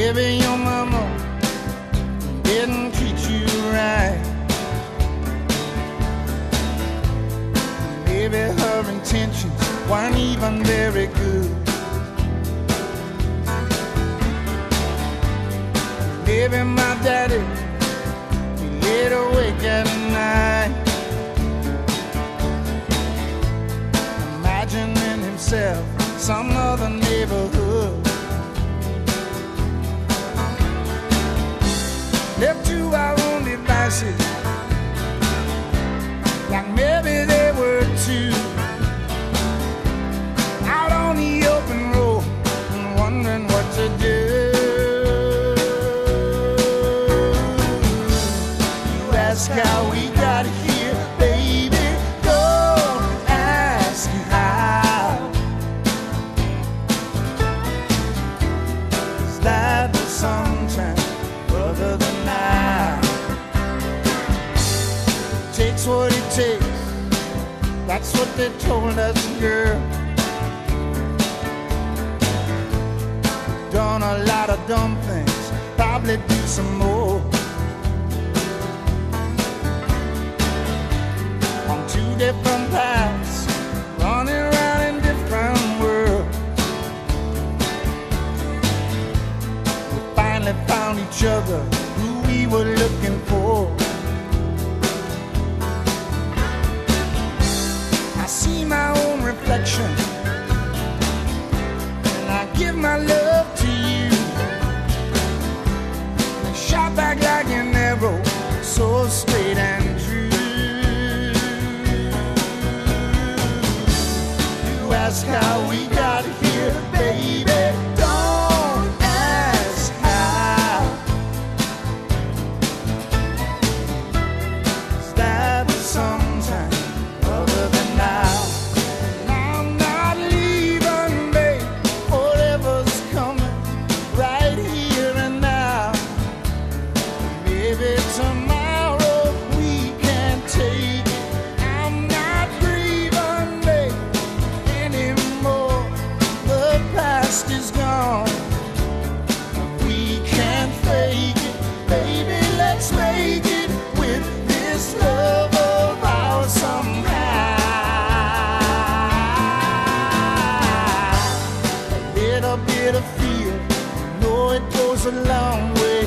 Maybe your mama didn't treat you right. Maybe her intentions weren't even very good. Maybe my daddy, he laid awake at night, imagining himself some other neighborhood. Left to our own devices, like maybe they were too, out on the open road and wondering what to do. You ask how we got here, baby, don't ask how. Is that the sometime other than now? Takes what it takes, that's what they told us, girl. Done a lot of dumb things, probably do some more. On two different paths, running around in different worlds. We finally found each other, who we were looking for. I see my own reflection, and I give my love to you. And shot back like an arrow, so straight and true. You ask how we got here, baby, don't ask how. Is that sometime other than now? I'm not leaving, babe, whatever's coming, right here and now. Maybe tomorrow we can take it. I'm not grieving, babe, anymore. The past is gone. We can't fake it, baby, let's make it with this love of ours somehow. A little bit of fear, know it goes a long way.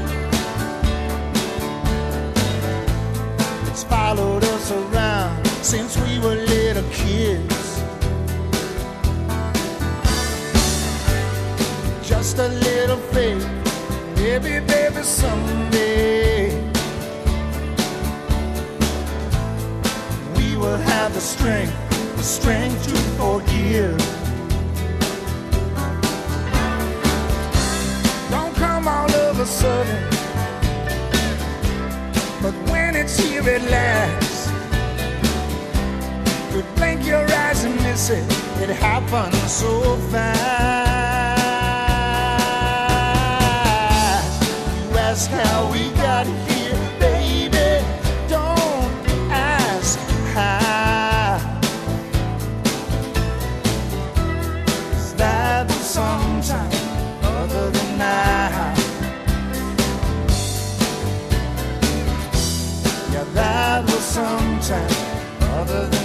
It's followed us around since we were little kids. Just a little faith, maybe, baby, someday we will have the strength to forgive. Don't come all of a sudden, but when it's here at last, you blink your eyes and miss it. It happens so fast. You ask how we got here, baby, don't ask how. Is that sometime other than now? Yeah, that was sometime other than